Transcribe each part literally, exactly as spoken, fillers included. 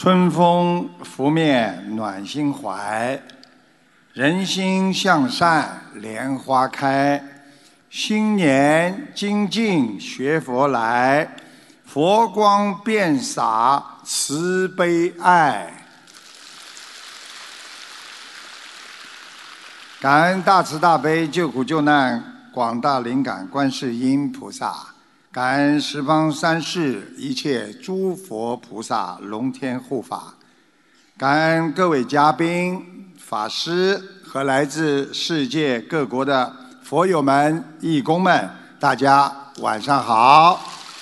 春风拂面暖心怀，人心向善莲花开。新年精进学佛来，佛光遍洒慈悲爱。感恩大慈大悲救苦救难广大灵感观世音菩萨，感恩十方三世一切诸佛菩萨龙天护法，感恩各位嘉宾、法师和来自世界各国的佛友们、义工们，大家晚上好。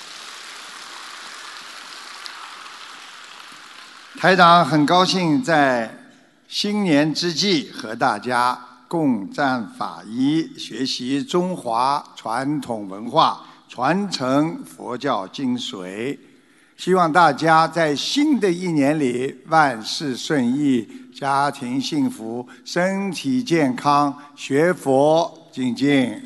台长很高兴在新年之际和大家共赞法医，学习中华传统文化，传承佛教精髓。希望大家在新的一年里万事顺意，家庭幸福，身体健康，学佛精进。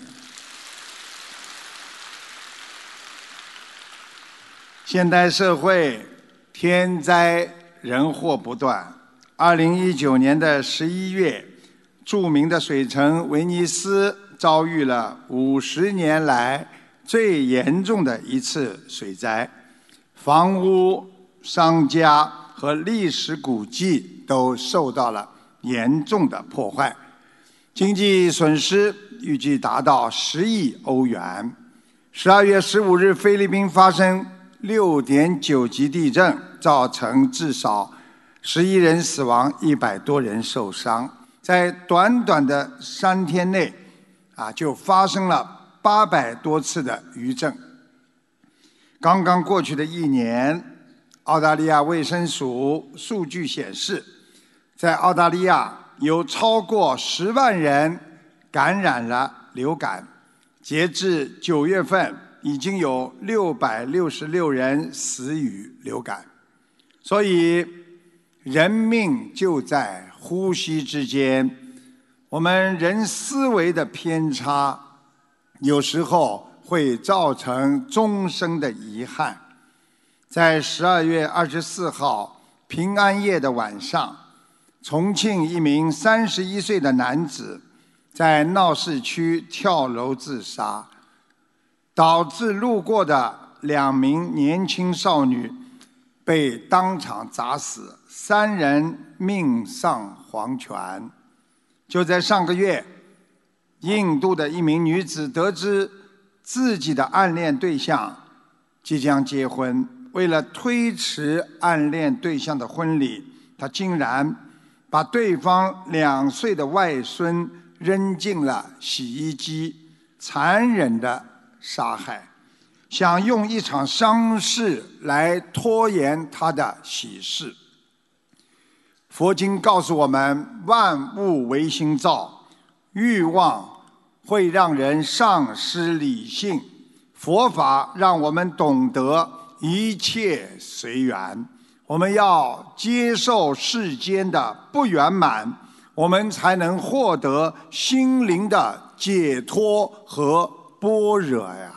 现代社会天灾人祸不断。二零一九年的十一月，著名的水城威尼斯遭遇了五十年来最严重的一次水灾，房屋、商家和历史古迹都受到了严重的破坏，经济损失预计达到十亿欧元。十二月十五日，菲律宾发生六点九级地震，造成至少十一人死亡，一百多人受伤。在短短的三天内，啊，就发生了八百多次的余震。刚刚过去的一年，澳大利亚卫生署数据显示，在澳大利亚有超过十万人感染了流感。截至九月份，已经有六百六十六人死于流感。所以，人命就在呼吸之间。我们人思维的偏差，有时候会造成终生的遗憾。在十二月二十四号平安夜的晚上，重庆一名三十一岁的男子在闹市区跳楼自杀，导致路过的两名年轻少女被当场砸死，三人命丧黄泉。就在上个月，印度的一名女子得知自己的暗恋对象即将结婚，为了推迟暗恋对象的婚礼，她竟然把对方两岁的外孙扔进了洗衣机，残忍地杀害，想用一场丧事来拖延他的喜事。佛经告诉我们，万物唯心造，欲望会让人丧失理性。佛法让我们懂得一切随缘，我们要接受世间的不圆满，我们才能获得心灵的解脱和般若呀。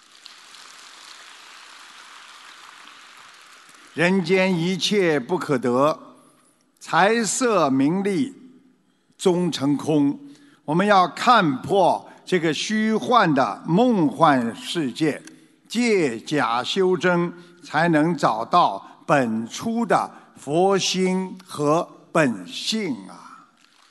人间一切不可得，财色名利终成空。我们要看破这个虚幻的梦幻世界，借假修真，才能找到本初的佛心和本性啊！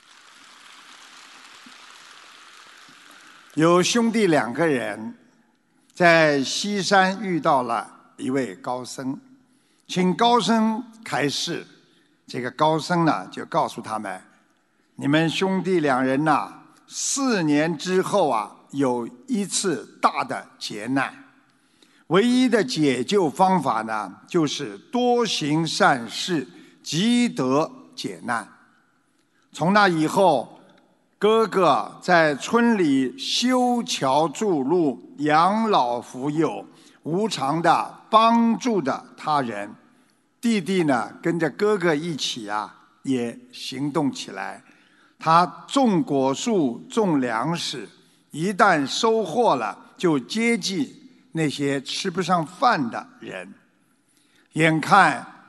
有兄弟两个人在西山遇到了一位高僧，请高僧开示。这个高僧呢，就告诉他们：你们兄弟两人呐，四年之后啊，有一次大的劫难。唯一的解救方法呢，就是多行善事，积德解难。从那以后，哥哥在村里修桥筑路，养老扶幼，无偿的帮助着他人。弟弟呢，跟着哥哥一起啊，也行动起来。他种果树，种粮食，一旦收获了，就接济那些吃不上饭的人。眼看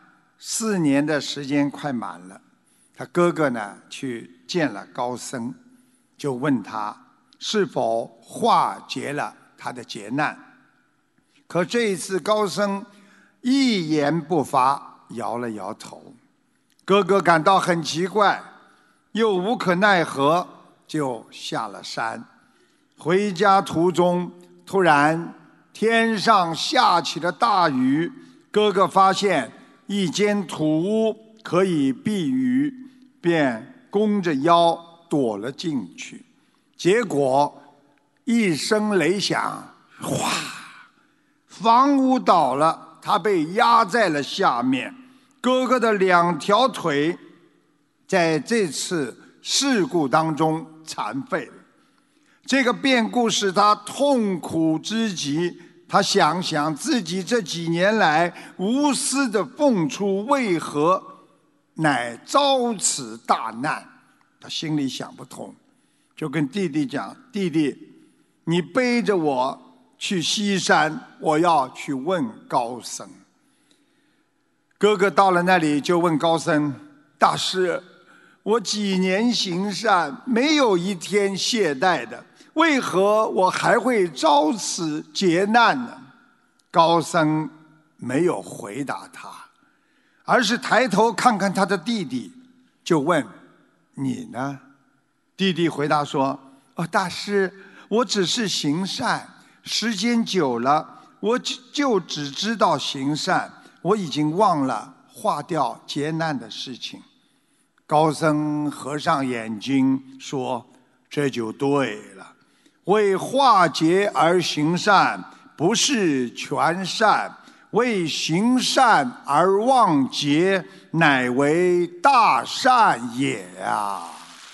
四年的时间快满了，他哥哥呢去见了高僧，就问他是否化解了他的劫难。可这一次高僧一言不发，摇了摇头。哥哥感到很奇怪，又无可奈何，就下了山。回家途中，突然天上下起了大雨，哥哥发现一间土屋可以避雨，便弓着腰躲了进去。结果一声雷响，哗，房屋倒了，他被压在了下面。哥哥的两条腿在这次事故当中残废了。这个变故使他痛苦之极，他想想自己这几年来无私的付出，为何乃遭此大难？他心里想不通，就跟弟弟讲：弟弟，你背着我去西山，我要去问高僧。哥哥到了那里就问高僧：大师，我几年行善，没有一天懈怠的，为何我还会遭此劫难呢？高僧没有回答他，而是抬头看看他的弟弟，就问：你呢？弟弟回答说：哦，大师，我只是行善，时间久了，我就只知道行善，我已经忘了化掉劫难的事情。高僧合上眼睛说：这就对了，为化劫而行善，不是全善；为行善而忘劫，乃为大善也啊！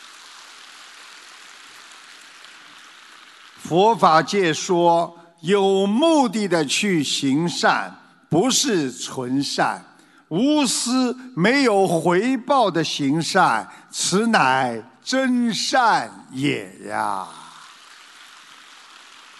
佛法界说，有目的的去行善，不是纯善；无私没有回报的行善，此乃真善也呀。